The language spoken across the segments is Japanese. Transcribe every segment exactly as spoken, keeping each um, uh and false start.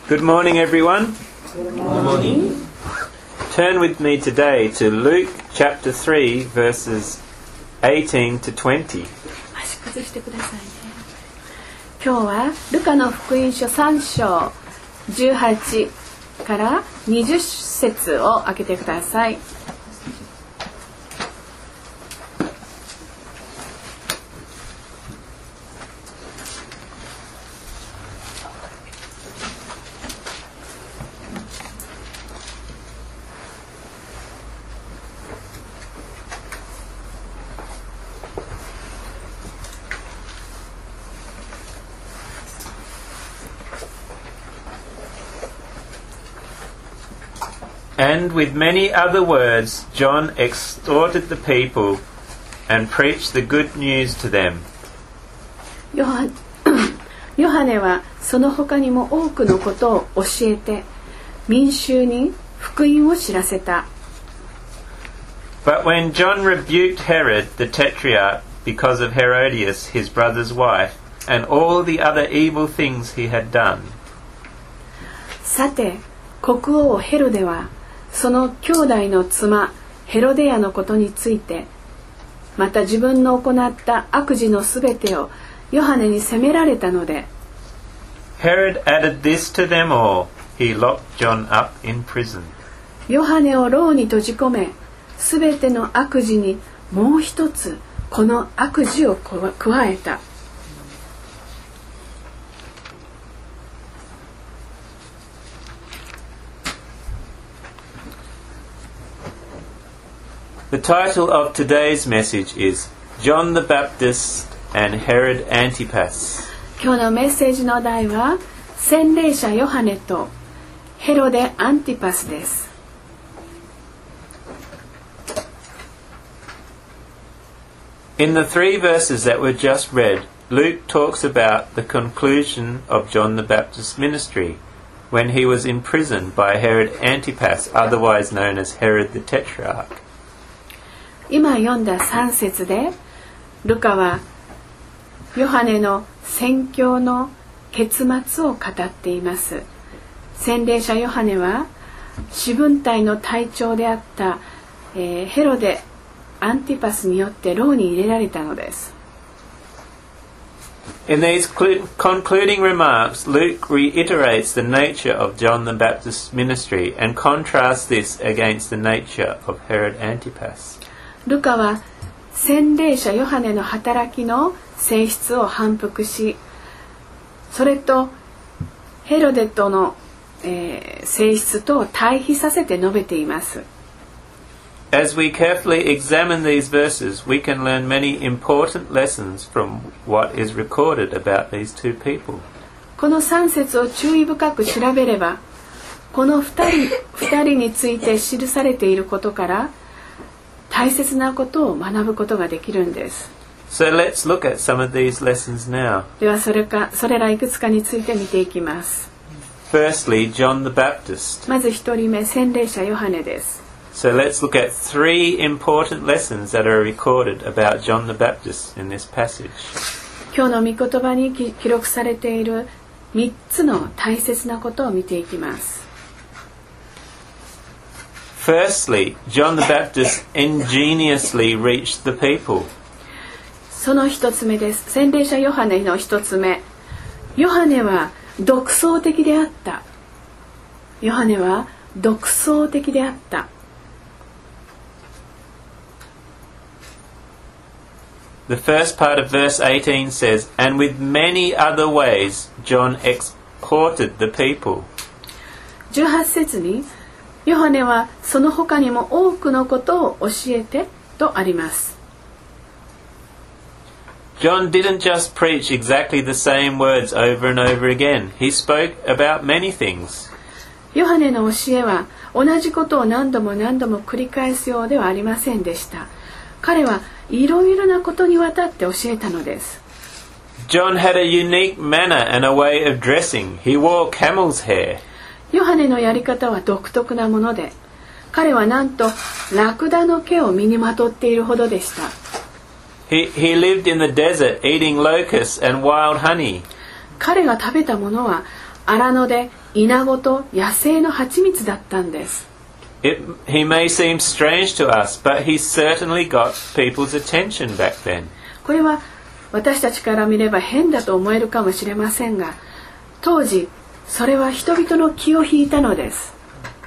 Good morning, everyone. Good morning. Turn with me today to Luke chapter three, verses eighteen to twenty. 足崩してくださいね。今日はルカの福音書さん章じゅうはちからにじゅっ節を開けてください。 And with many other words, John exhorted the people and preached the good news to them. ヨハヨハネはその他にも多くのことを教えて民衆に福音を知らせた。 But when John rebuked Herod the Tetrarch because of Herodias, his brother's wife, and all the other evil things he had done. さて、国王ヘロデはその兄弟の妻ヘロデアのことについて、また自分の行った悪事のすべてをヨハネに責められたので、 Herod added this to them all. He locked John up in prison. ヨハネを牢に閉じ込め、すべての悪事にもう一つこの悪事を加えた。 The title of today's message is John the Baptist and Herod Antipas. 今日のメッセージの題は洗礼者ヨハネとヘロデ・アンティパスです。 In the three verses that were just read, Luke talks about the conclusion of John the Baptist's ministry when he was imprisoned by Herod Antipas, otherwise known as Herod the Tetrarch. 今読んださん節でルカはヨハネの宣教の結末を語っています。洗礼者ヨハネは四分隊の隊長であった、えー、ヘロデ・アンティパスによって牢に入れられたのです。 In these concluding remarks, Luke reiterates the nature of John the Baptist's ministry and contrasts this against the nature of Herod Antipas. ルカは洗礼者ヨハネの働きの性質を反復し、それとヘロデとの、えー、性質と対比させて述べています。 As we carefully examine these verses, we can learn many important lessons from what is recorded about these two people. このさん節を注意深く調べれば、このふたり、ふたりについて記されていることから大切なことを学ぶことができるんです。 So let's look at some of these lessons now. ではそれか、それらいくつかについて見ていきます。 Firstly, John the Baptist. まず一人目、洗礼者ヨハネです。 So let's look at three important lessons that are recorded about John the Baptist in this passage. 今日の御言葉に記録されているみっつの大切なことを見ていきます。 Firstly, John the Baptist ingeniously reached the people. その一つ目です。洗礼者ヨハネの一つ目。ヨハネは独創的であった。ヨハネは独創的であった。 The first part of verse eighteen says, And with many other ways, John exhorted the people. じゅうはち節にヨハネはその他にも多くのことを教えてとあります。 John didn't just preach exactly the same words over and over again. He spoke about many things. ヨハネの教えは同じことを何度も何度も繰り返すようではありませんでした。彼はいろいろなことにわたって教えたのです。 John had a unique manner and a way of dressing. He wore camel's hair. ヨハネのやり方は独特なもので、彼はなんとラクダの毛を身にまとっているほどでした。 He, he lived in the desert eating locusts and wild honey. 彼が食べたものは荒野でイナゴと野生の蜂蜜だったんです。 It, he may seem strange to us, but he certainly got people's attention back then. これは私たちから見れば変だと思えるかもしれませんが、当時それは人々の気を引いたのです。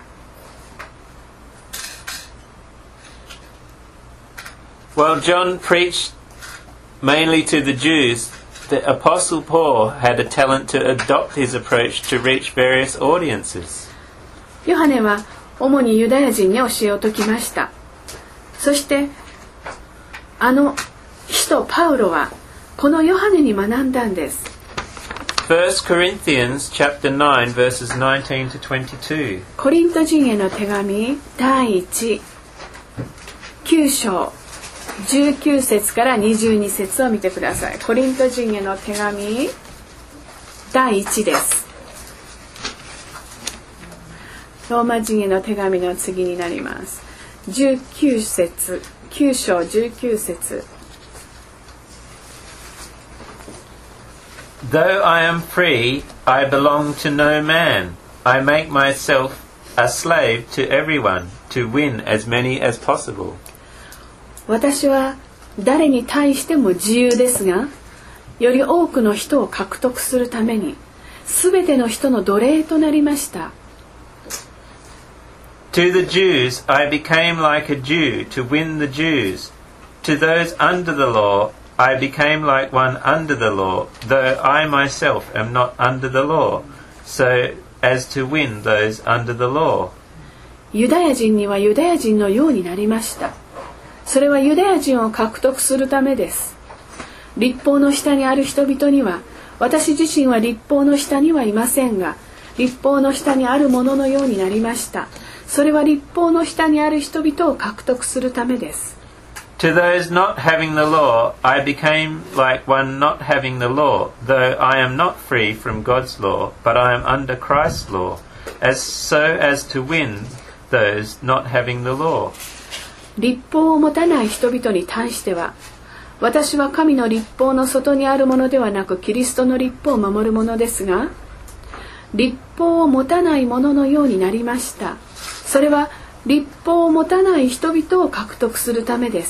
While John preached mainly to the Jews, the Apostle Paul had a talent to adopt his approach to reach various audiences. ヨハネは主にユダヤ人に教えを説きました。そしてあの使徒パウロはこのヨハネに学んだんです。 First Corinthians chapter nine verses nineteen to twenty-two. コリント人への手紙第一きゅう章じゅうきゅう節からにじゅうに節を見てください。コリント人への手紙第一です。ローマ人への手紙の次になります。じゅうきゅう節、きゅう章じゅうきゅう節。 Though I am free, I belong to no man. I make myself a slave to everyone to win as many as possible. 私は誰に対しても自由ですが、より多くの人を獲得するために、すべての人の奴隷となりました。 To the Jews, I became like a Jew to win the Jews. To those under the law, I became like one under the law, though I myself am not under the law, so as to win those under the law. ユダヤ人にはユダヤ人のようになりました。それはユダヤ人を獲得するためです。律法の下にある人々には、私自身は律法の下にはいませんが、律法の下にあるもののようになりました。それは律法の下にある人々を獲得するためです。 To those not having the law, I became like one not having the law, though I am not free from God's law, but I am under Christ's law, as so as to win those not having the law. 律法を持たない人々に対しては、私は神の律法の外にあるものではなく、キリストの律法を守るものですが、律法を持たないもののようになりました。それは律法を持たない人々を獲得するためです。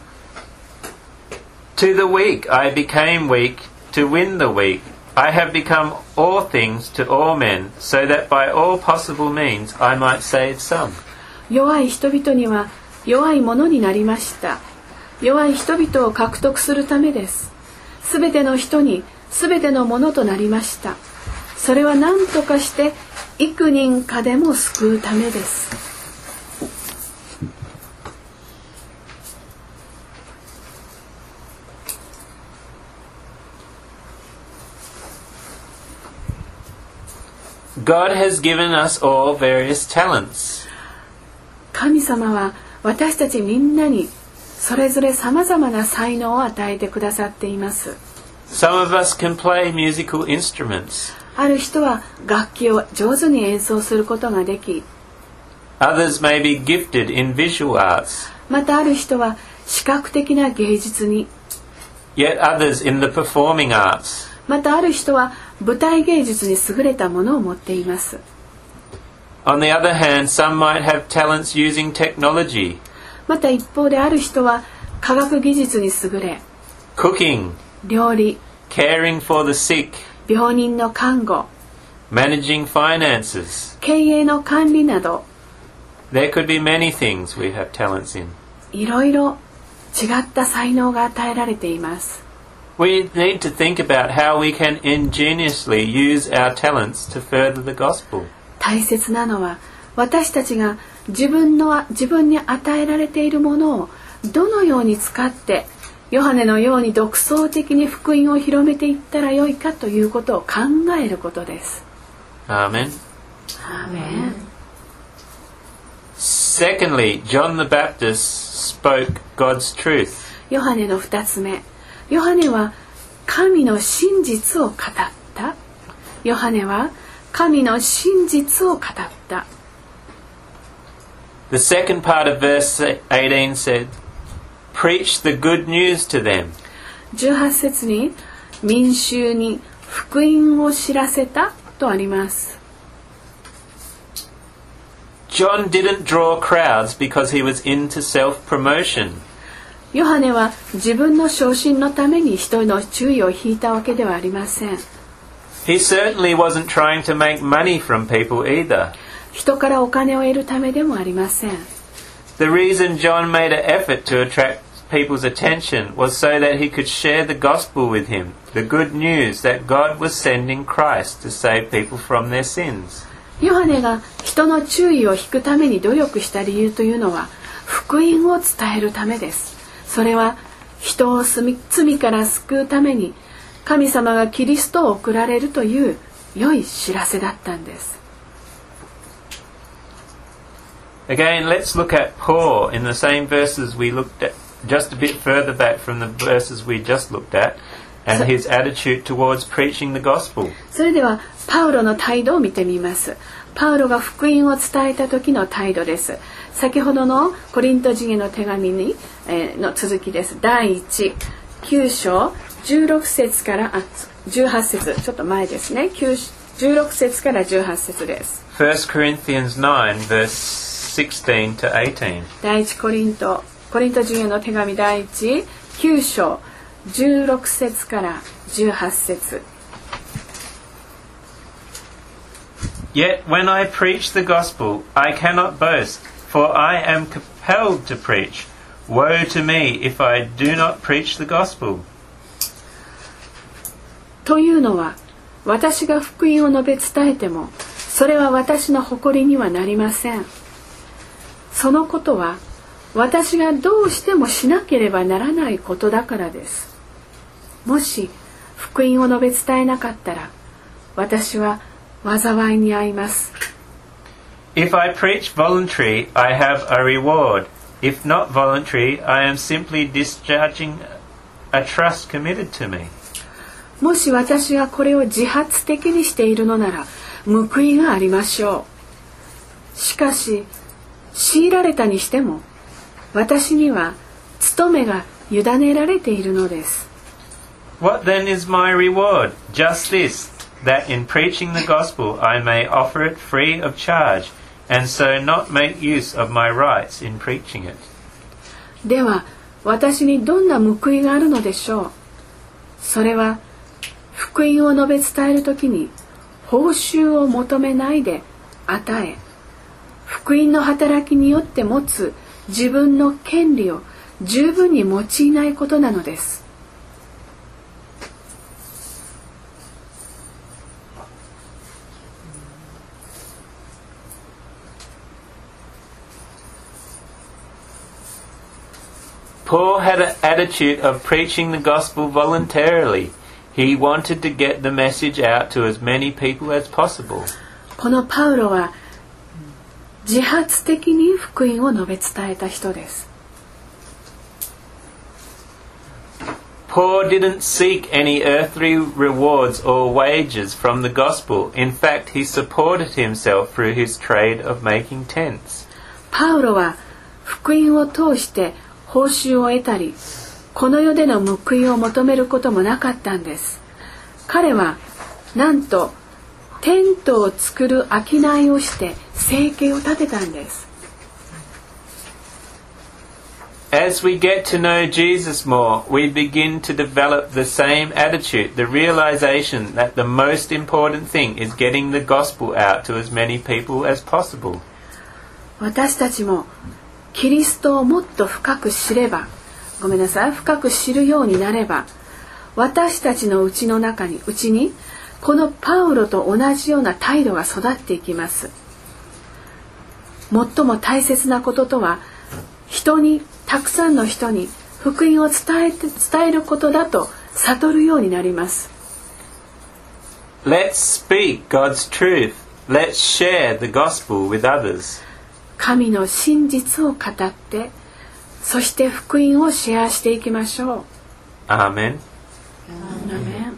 To the weak I became weak to win the weak. I have become all things to all men, so that by all possible means I might save some. 弱い人々には弱いものになりました。弱い人々を獲得するためです。すべての人にすべてのものとなりました。それは何とかして幾人かでも救うためです。 God has given us all various talents. 神様は私たちみんなにそれぞれさまざまな才能を与えてくださっています。 Some of us can play musical instruments. ある人は楽器を上手に演奏することができ、 Others may be gifted in visual arts. またある人は視覚的な芸術に、 Yet others in the performing arts. またある人は舞台芸術に優れたものを持っています。 On the other hand, some might have talents using technology. また一方である人は科学技術に優れ、 Cooking, 料理、 caring for the sick, 病人の看護、 managing finances. 経営の管理など、 There could be many things we have talents in. いろいろ違った才能が与えられています。 We need to think about how we can ingeniously use our talents to further the gospel. 大切なのは私たちが自分の自分に与えられているものをどのように使ってヨハネのように独創的に福音を広めていったらよいかということを考えることです。 Amen. アーメン。 Secondly, John the Baptist spoke God's truth. ヨハネの二つ目、ヨハネは神の真実を語った。ヨハネは神の真実を語った。 The second part of verse eighteen said, Preach the good news to them. じゅうはち節に民衆に福音を知らせたとあります。 John didn't draw crowds because he was into self-promotion. ヨハネは自分の昇進のために人の注意を引いたわけではありません。 He certainly wasn't trying to make money from people either. 人からお金を得るためでもありません。 The reason John made an effort to attract people's attention was so that he could share the gospel with him, the good news that God was sending Christ to save people from their sins. ヨハネが人の注意を引くために努力した理由というのは福音を伝えるためです。それは人を罪から救うために神様がキリストを送られるという良い知らせだったんです。 Again, let's look at Paul in the same verses we looked at just a bit further back from the verses we just looked at, and his attitude towards preaching the gospel. それではパウロの態度を見てみます。パウロが福音を伝えた時の態度です。先ほどのコリント人への手紙に、えー、の続きです。だいいち、きゅう章じゅうろく節からあじゅうはち節、ちょっと前ですね。じゅうろく節からじゅうはち節です。 First Corinthians nine verse sixteen to eighteen. 第一コリントコリント人への手紙第一きゅう章じゅうろく節からじゅうはち節。 Yet when I preach the gospel, I cannot boast, for I am compelled to preach. Woe to me if I do not preach the gospel. というのは、私が福音を述べ伝えても、それは私の誇りにはなりません。そのことは、私がどうしてもしなければならないことだからです。もし福音を述べ伝えなかったら、私は災いに遭います。 If I preach voluntary, I have a reward. If not voluntary, I am simply discharging a trust committed to me. もし私がこれを自発的にしているのなら、報いがありましょう。しかし、強いられたにしても、私には務めが委ねられているのです。 What then is my reward? Just this, that in preaching the gospel I may offer it free of charge, and so not make use of my rights in preaching it. では、私にどんな報いがあるのでしょう。それは、福音を述べ伝えるときに、報酬を求めないで与え、福音の働きによって持つ自分の権利を十分に用いないことなのです。 Paul had an attitude of preaching the gospel voluntarily. He wanted to get the message out to as many people as possible. このパウロは自発的に福音を述べ伝えた人です。 Paul didn't seek any earthly rewards or wages from the gospel. In fact, he supported himself through his trade of making tents. パウロは福音を通して報酬を得たり、この世での報いを求めることもなかったんです。彼はなんとテントを作る商いをして生計を立てたんです。 As we get to know Jesus more, we begin to develop the same attitude, the realization that the most important thing is getting the gospel out to as many people as possible. 私たちもキリストをもっと深く知れば、ごめんなさい、深く知るようになれば、私たちのうちの中に、うちに、このパウロと同じような態度が育っていきます。最も大切なこととは、人に、たくさんの人に福音を伝えて、伝えることだと悟るようになります。 Let's speak God's truth. Let's share the gospel with others. 神の真実を語って、そして福音をシェアしていきましょう。 アーメン。 アーメン。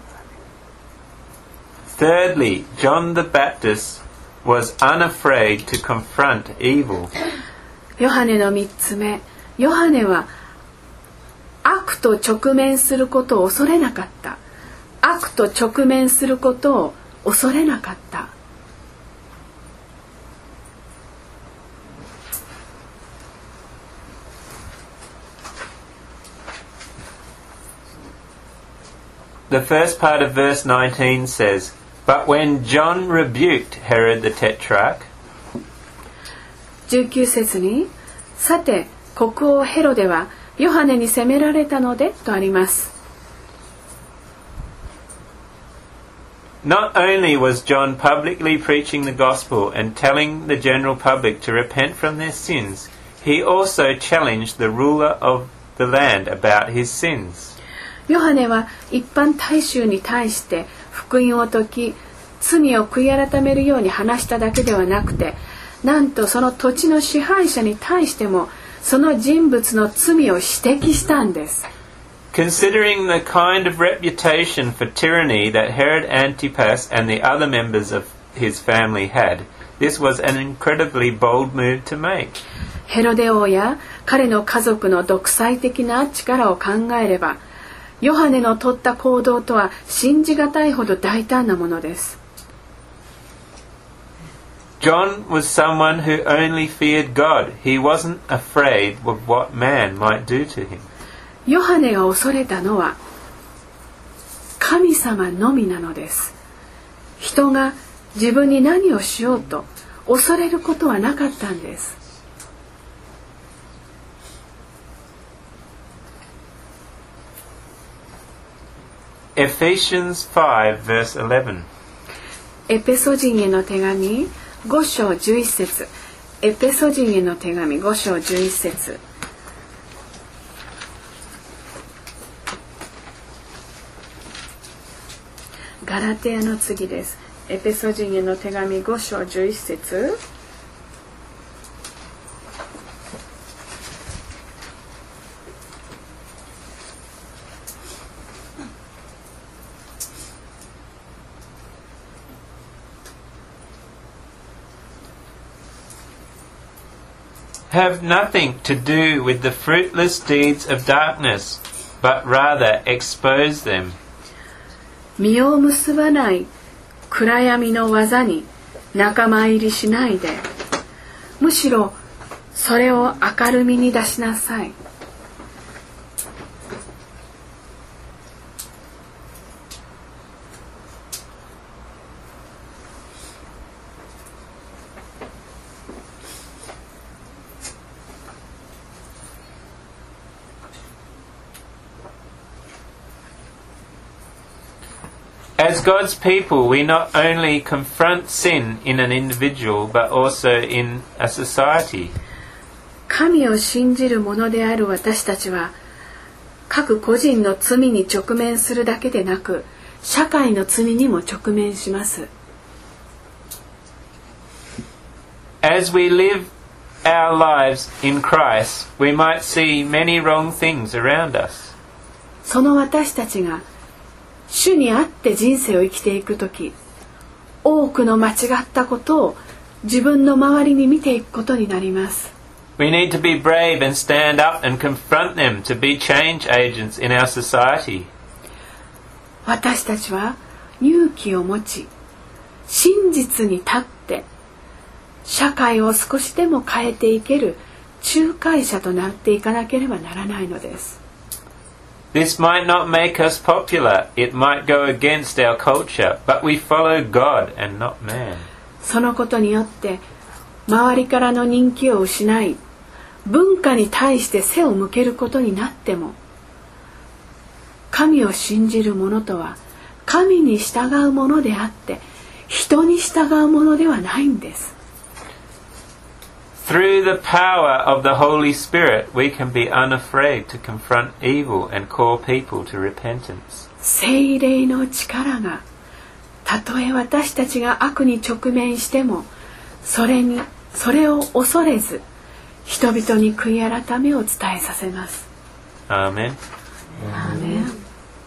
Thirdly, John the Baptist was unafraid to confront evil. ヨハネの三つ目、ヨハネは悪と直面することを恐れなかった。悪と直面することを恐れなかった。 The first part of verse nineteen says, But when John rebuked Herod the Tetrarch, じゅうきゅう節に、さて国王ヘロデはヨハネに責められたのでとあります。 Not only was John publicly preaching the gospel and telling the general public to repent from their sins, he also challenged the ruler of the land about his sins. ヨハネは一般大衆に対して福音を説き、罪を悔い改めるように話しただけではなくて、なんとその土地の支配者に対してもその人物の罪を指摘したんです。 Considering the kind of reputation for tyranny that Herod Antipas and the other members of his family had, this was an incredibly bold move to make. ヘロデ王や彼の家族の独裁的な力を考えれば、ヨハネの取った行動とは信じがたいほど大胆なものです。 John was someone who only feared God. He wasn't afraid of what man might do to him. ヨハネが恐れたのは神様のみなのです。人が自分に何をしようと恐れることはなかったんです。 Ephesians five verse eleven. エペソ人への手紙ご章じゅういち節。エペソ人への手紙ご章じゅういち節。ガラテヤの次です。エペソ人への手紙ご章じゅういち節。 Have nothing to do with the fruitless deeds of darkness, but rather expose them. 実を結ばない暗闇の技に仲間入りしないで、むしろそれを明るみに出しなさい。As God's people, we not only confront sin in an individual, but also in a society. 神を信じる者である私たちは、各個人の罪に直面するだけでなく、社会の罪にも直面します。 As we live our lives in Christ, we might see many wrong things around us. その私たちが主にあって人生を生きていくとき、多くの間違ったことを自分の周りに見ていくことになります。 We need to be brave and stand up and confront them to be change agents in our society. 私たちは勇気を持ち、真実に立って社会を少しでも変えていける仲介者となっていかなければならないのです。 This might not make us popular. It might go against our culture, but we follow God and not man. そのことによって周りからの人気を失い、文化に対して背を向けることになっても、神を信じる者とは神に従うものであって、人に従うものではないんです。 Through the power of the Holy Spirit, we can be unafraid to confront evil and call people to repentance. 聖霊の力が、たとえ私たちが悪に直面しても、それに、それを恐れず、人々に悔い改めを伝えさせます。 アーメン。 アーメン。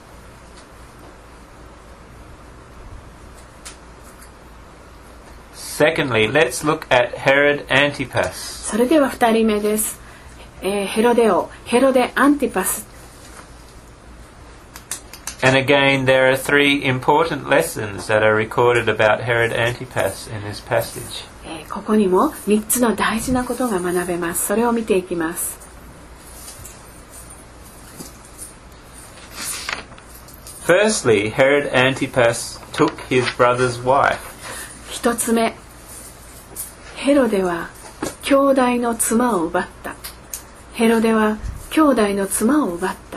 Secondly, let's look at Herod Antipas. それでは二人目です。えー、ヘロデ王、ヘロデ・アンティパス。 And again, there are three important lessons that are recorded about Herod Antipas in this passage. えーここにもみっつの大事なことが学べます。それを見ていきます。 Firstly, Herod Antipas took his brother's wife. 一つ目、ヘロデは兄弟の妻を奪った。ヘロデは兄弟の妻を奪った。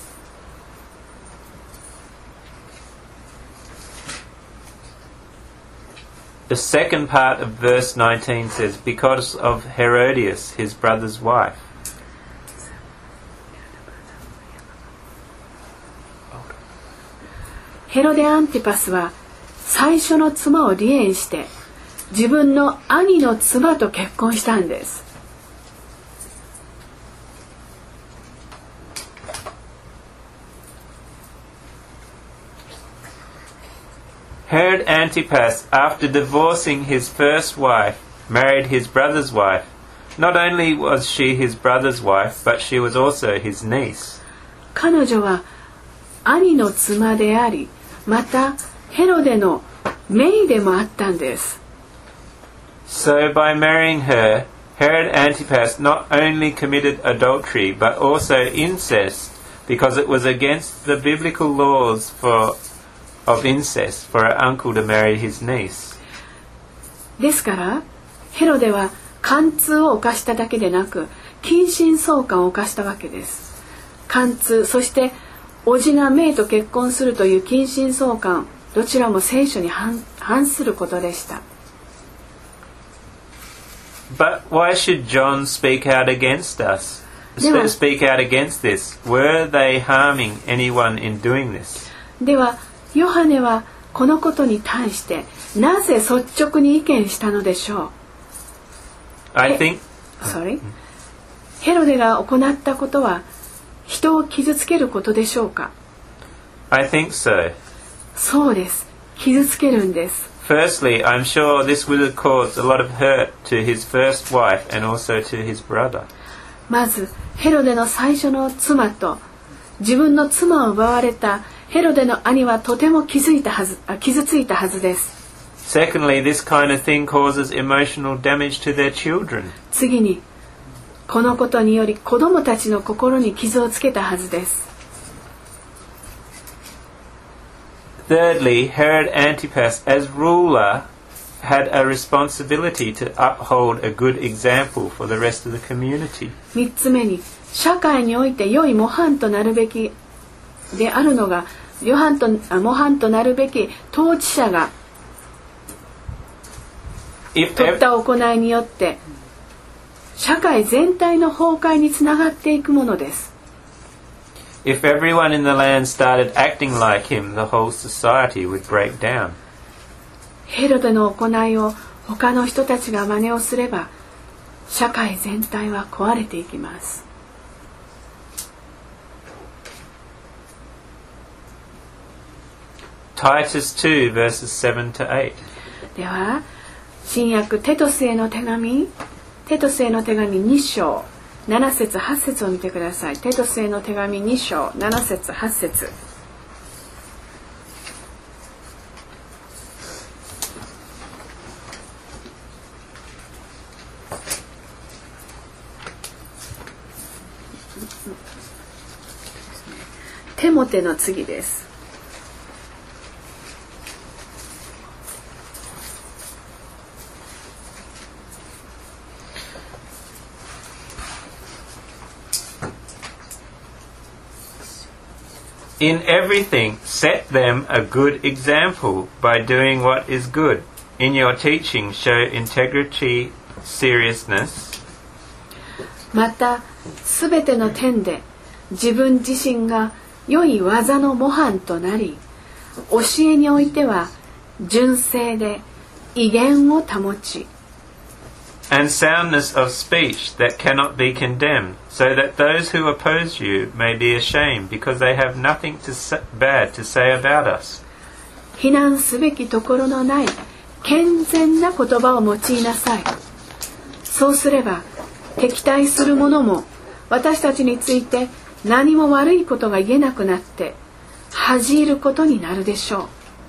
The second part of verse nineteen says, because of Herodias, his brother's wife. ヘロデ・アンティパスは最初の妻を離縁して自分の兄の妻と結婚したんです。 Herod Antipas, after divorcing his first wife, married his brother's wife. Not only was she his brother's wife, but she was also his niece. 彼女は兄の妻であり、またヘロデの姪でもあったんです。 So by marrying her, Herod Antipas not only committed adultery, but also incest, because it was against the biblical laws for of incest for an uncle to marry his niece. ですからヘロデは姦通を犯しただけでなく近親相姦を犯したわけです。姦通、そして叔父が姪と結婚するという近親相姦、どちらも聖書に 反, 反することでした。 But why should John speak out against us? では、 Speak out against this. Were they harming anyone in doing this? ではヨハネはこのことに対してなぜ率直に意見したのでしょう。 I think Sorry? ヘロデが行ったことは人を傷つけることでしょうか。 I think so. そうです。傷つけるんです。 Firstly, I'm sure this would have caused a lot of hurt to his first wife and also to his brother. まずヘロデの最初の妻と自分の妻を奪われたヘロデの兄はとても気づいたはず、あ、傷ついたはずです。 Secondly, this kind of thing causes emotional damage to their children. 次にこのことにより子供たちの心に傷をつけたはずです。 Thirdly, Herod Antipas, as ruler, had a responsibility to uphold a good example for the rest of the community. 三つ目に社会において良い模範となるべきであるのが模範と、模範となるべき統治者が取った行いによって社会全体の崩壊につながっていくものです。 If everyone in the land started acting like him, the whole society would break down. ヘロデの行いを他の人たちが真似をすれば社会全体は壊れていきます。 Titus two, verses seven to eight. では新約テトスへの手紙テトスへの手紙に章なな節はち節を見てください。テトスへの手紙に章なな節はち節。テモテの次です。 In everything, set them a good example by doing what is good. In your teaching, show integrity, seriousness. また、すべての点で自分自身が良い技の模範となり、教えにおいては純正で威厳を保ち、 And soundness of speech that cannot be condemned, so that those who oppose you may be ashamed, because they have nothing to say, bad to say about us. 非難すべきところのない健全な言葉を用いなさい。そうすれば敵対する者も私たちについて何も悪いことが言えなくなって、 恥じることになるでしょう。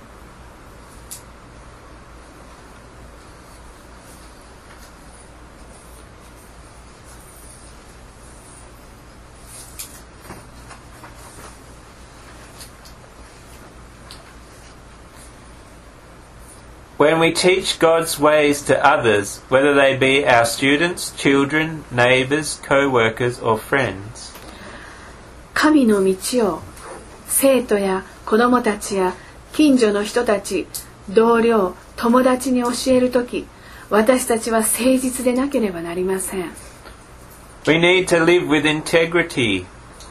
When we teach God's ways to others, whether they be our students, children, neighbours, co-workers or friends, 神の道を生徒や子供たちや近所の人たち、同僚、友達に教えるとき、私たちは誠実でなければなりません。 we need to live with integrity.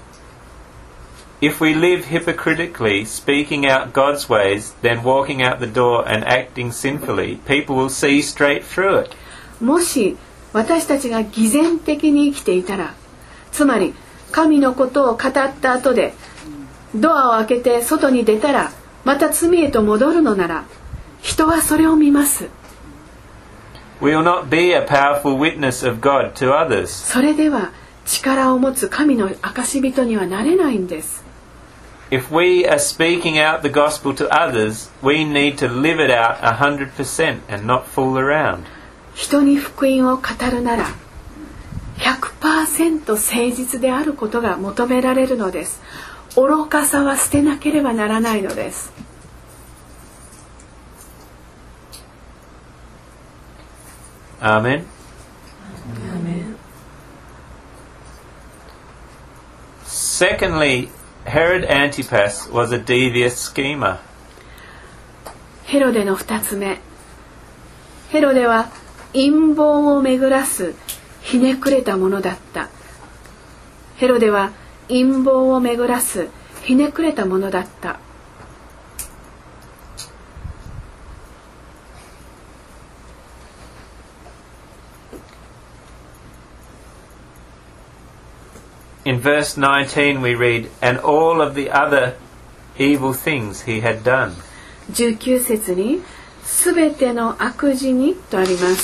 If we live hypocritically, speaking out God's ways, then walking out the door and acting sinfully, people will see straight through it. もし私たちが偽善的に生きていたら、つまり神のことを語った後でドアを開けて外に出たらまた罪へと戻るのなら、人はそれを見ます。 We will not be a powerful witness of God to others. それでは力を持つ神の証人にはなれないんです。 If we are speaking out the gospel to others, we need to live it out one hundred percent and not fool around. 人に福音を語るなら ひゃくパーセント 誠実であることが求められるのです。愚かさは捨てなければならないのです。 Amen. Amen. Secondly, Herod Antipas was a devious schemer. ヘロデの二つ目。ヘロデは陰謀を巡らすひねくれたものだった。ヘロデは陰謀を巡らすひねくれたものだった。 In verse nineteen we read, and all of the other evil things he had done. じゅうきゅう節にすべての悪事にとあります。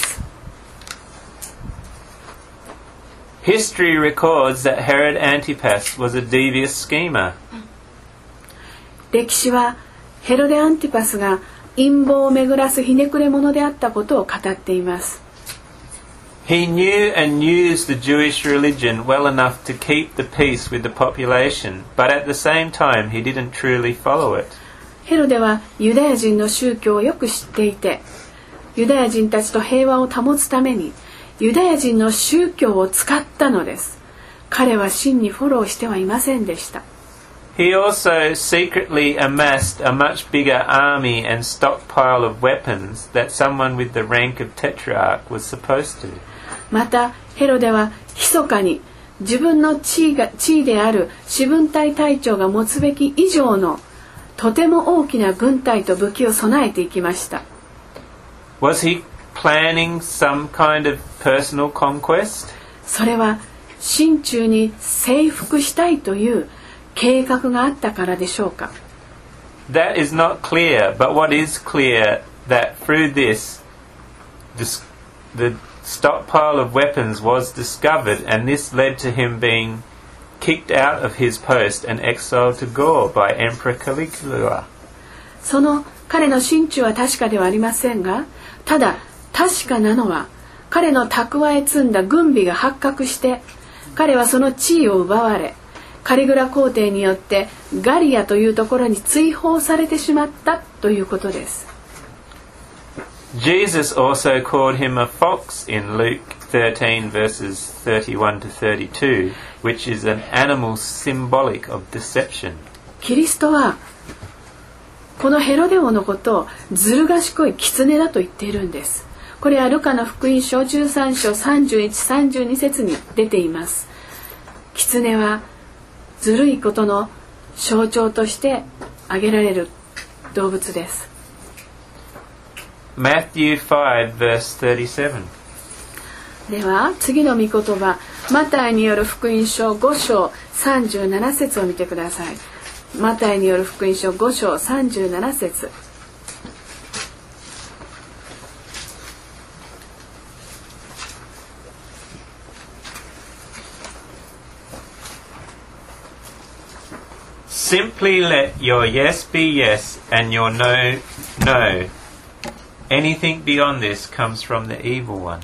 History records that Herod Antipas was a devious schemer. 歴史はヘロデ・アンティパスが陰謀を巡らすひねくれ者であったことを語っています。 He knew and used the Jewish religion well enough to keep the peace with the population, but at the same time he didn't truly follow it. ヘロデはユダヤ人の宗教をよく知っていて、ユダヤ人たちと平和を保つためにユダヤ人の宗教を使ったのです。彼は真にフォローしてはいませんでした。 He also secretly amassed a much bigger army and stockpile of weapons that someone with the rank of tetrarch was supposed to. またヘロデは密かに自分の地位が地位である四分隊隊長が持つべき以上のとても大きな軍隊と武器を備えていきました。 Was he planning some kind of personal conquest? それは心中に征服したいという計画があったからでしょうか。 That is not clear, but what is clear that through this, this the stockpile of weapons was discovered, and this led to him being kicked out of his post and exiled to Gaul by Emperor Caligula. その彼の心中は確かではありませんが、ただ確かなのは彼の蓄え積んだ軍備が発覚して彼はその地位を奪われ、カリグラ皇帝によってガリアというところに追放されてしまったということです。 Jesus also called him a fox in Luke thirteen verses thirty-one to thirty-two, which is an animal symbolic of deception. キリストはこのヘロデ王のことをずる賢い狐だと言っているんです。これはルカの福音書じゅうさん章さんじゅういち、さんじゅうに節に出ています。狐はずるいことの象徴として挙げられる動物です。 Matthew five verse thirty-seven. では次の御言葉、マタイによる福音書ご章さんじゅうなな節を見てください。マタイによる福音書ご章さんじゅうなな節。 Simply let your yes be yes and your no, no. Anything beyond this comes from the evil one.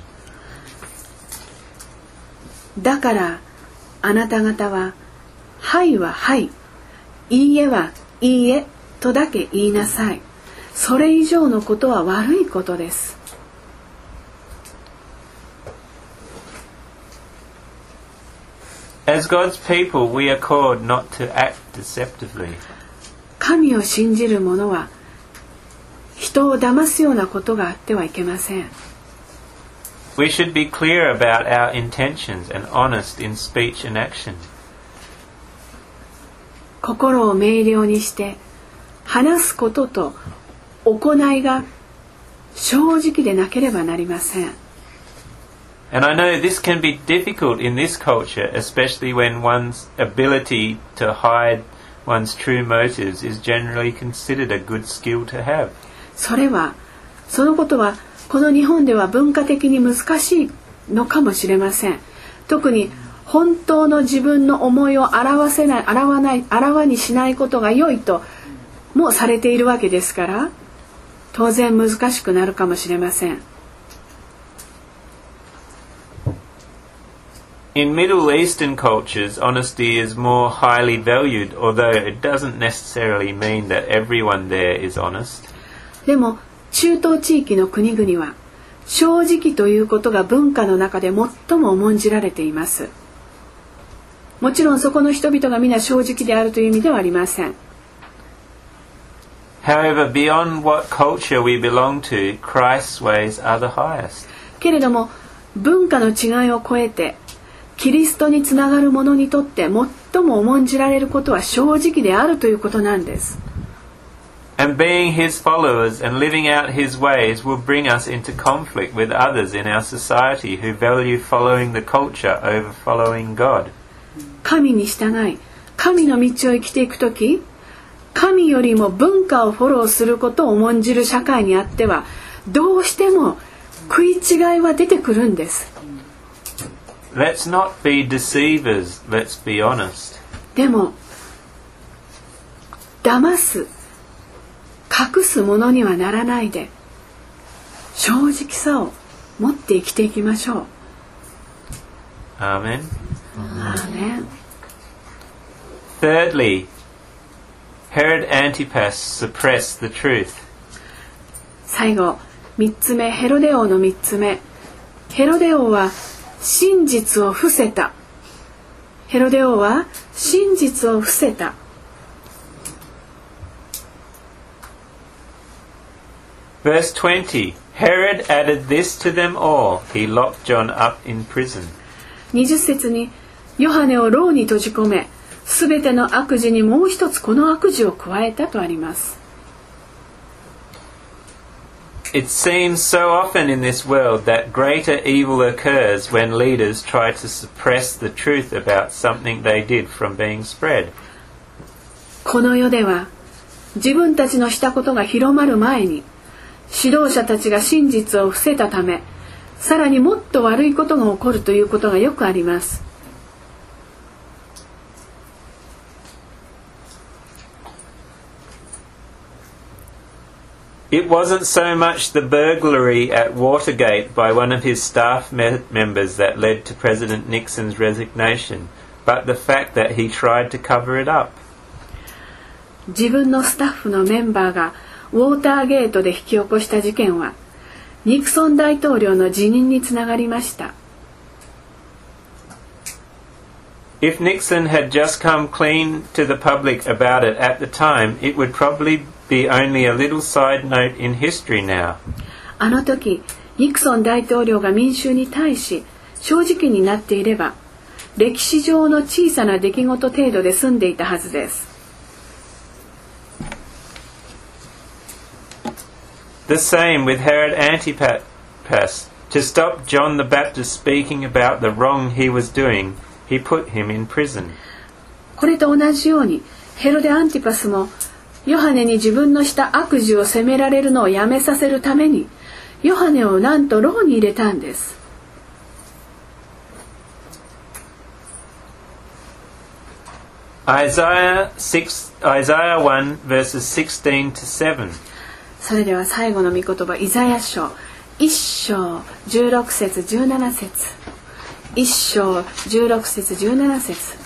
だからあなた方ははいははい、いいえはいいえとだけ言いなさい。それ以上のことは悪いことです。 As God's people, we are called not to act deceptively. 神を信じる者は人を騙すようなことがあってはいけません。 We should be clear about our intentions and honest in speech and action. 心を明瞭にして話すことと行いが正直でなければなりません。 And I know this can be difficult in this culture, especially when one's ability to hide one's true motives is generally considered a good skill to have. それは、そのことはこの日本では文化的に難しいのかもしれません。特に本当の自分の思いを表せない、表わない、あらわにしないことが良いともされているわけですから、当然難しくなるかもしれません。 In Middle Eastern cultures, honesty is more highly valued, although it doesn't necessarily mean that everyone there is honest. でも中東地域の国々は正直ということが文化の中で最も重んじられています。もちろんそこの人々が皆正直であるという意味ではありません。 However, beyond what culture we belong to, Christ's ways are the highest. けれども文化の違いを超えてキリストにつながる者にとって最も重んじられることは正直であるということなんです。 And being his followers and living out his ways will bring us into conflict with others in our society who value following the culture over following God. 神に従い、神の道を生きていくとき、神よりも文化をフォローすることを重んじる社会にあっては、どうしても食い違いは出てくるんです。 Let's not be deceivers, let's be honest. でも、騙す、隠すものにはならないで、正直さを持って生きていきましょう。 アーメン。 アーメン。 Thirdly, Herod Antipas suppressed the truth. 最後、三つ目、ヘロデ王の三つ目。ヘロデ王は真実を伏せた。ヘロデ王は真実を伏せた。 Verse twenty, Herod added this to them all. He locked John up in prison. 二十節に、ヨハネを牢に閉じ込め、すべての悪事にもう一つこの悪事を加えたとあります。 It seems so often in this world that greater evil occurs when leaders try to suppress the truth about something they did from being spread. この世では自分たちのしたことが広まる前に指導者たちが真実を伏せたため、さらにもっと悪いことが起こるということがよくあります。 It wasn't so much the burglary at Watergate by one of his staff me- members that led to President Nixon's resignation, but the fact that he tried to cover it up. 自分のスタッフのメンバーがウォーターゲートで引き起こした事件は、ニクソン大統領の辞任につながりました。 If Nixon had just come clean to the public about it at the time, it would probably be only a little side note in history now. あの時、ニクソン大統領が民衆に対し正直になっていれば、歴史上の小さな出来事程度で済んでいたはずです。 The same with Herod Antipas. To stop John the Baptist speaking about the wrong he was doing, he put him in prison. これと同じように、ヘロデ・アンティパスもヨハネに自分のした悪事を責められるのをやめさせるために、ヨハネをなんと牢に入れたんです。 Isaiah six, Isaiah one verses sixteen to seven. それでは最後の御言葉、イザヤ書いっ章じゅうろく節じゅうなな節、いっ章じゅうろく節じゅうなな節。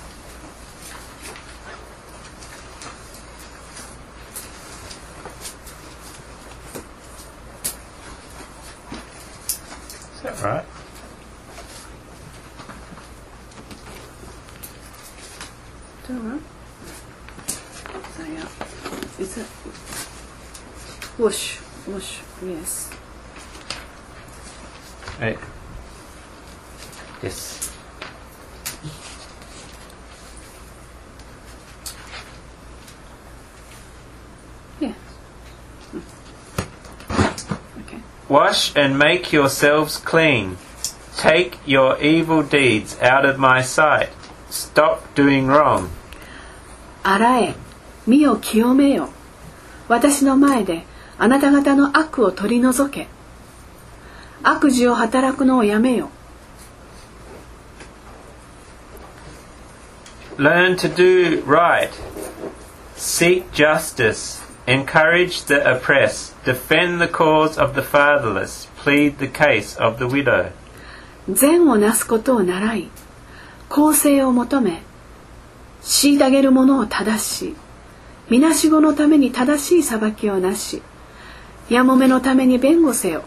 Is that right? Is it? Whoosh, whoosh, yes. Right. Yes. Yeah. Okay. Wash and make yourselves clean. Take your evil deeds out of my sight. Stop doing wrong. 洗え、身を清めよ。私の前であなた方の悪を取り除け。悪事を働くのをやめよ。 Learn to do right. Seek justice. Encourage the oppressed. Defend the cause of the fatherless. Plead the case of the widow. 善をなすことを習い、公正を求め、虐げる者を正し、みなしごのために正しい裁きをなし、やもめのために弁護せよ。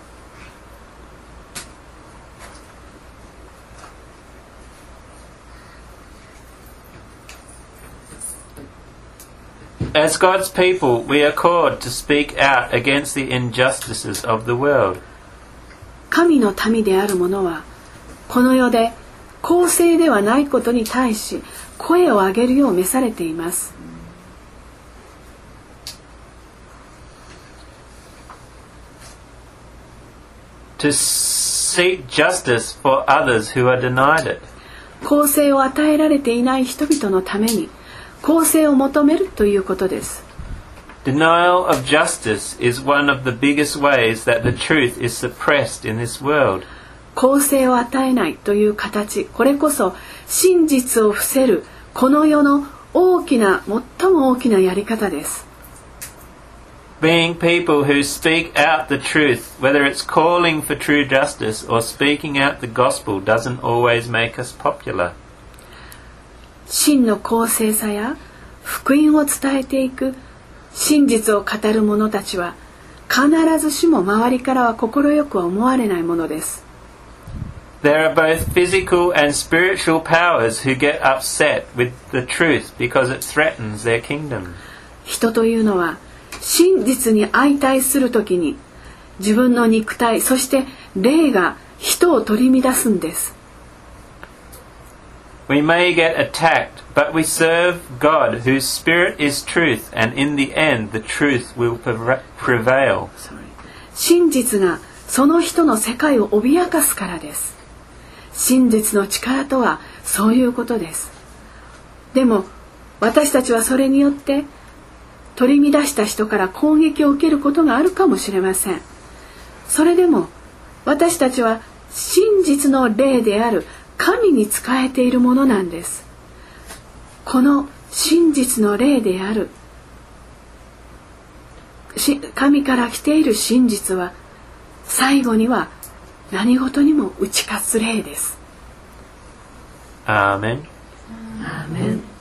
As God's people, we are called to speak out against the injustices of the world. 神の民である者は、この世で公正ではないことに対し声を上げるよう召されています。 To seek justice for others who are denied it. 公正を与えられていない人々のために公正を求めるということです。 Denial of justice is one of the biggest ways that the truth is suppressed in this world. 公正を与えないという形、これこそ真実を伏せるこの世の大きな、最も大きなやり方です。 Being people who speak out the truth, whether it's calling for true justice or speaking out the gospel, doesn't always make us popular. 真の公正さや福音を伝えていく真実を語る者たちは必ずしも周りからは快くは思われないものです。 There are both physical and spiritual powers who get upset with the truth because it threatens their kingdom. 人というのは真実に相対するときに自分の肉体そして霊が人を取り乱すんです。 We may get attacked, but we serve God whose spirit is truth, and in the end the truth will prevail. 真実がその人の世界を脅かすからです。真実の力とはそういうことです。でも私たちはそれによって取り乱した人から攻撃を受けることがあるかもしれません。それでも私たちは真実の霊である神に仕えているものなんです。この真実の霊である神から来ている真実は最後には何事にも打ち勝つ霊です。 アーメン。 アーメン。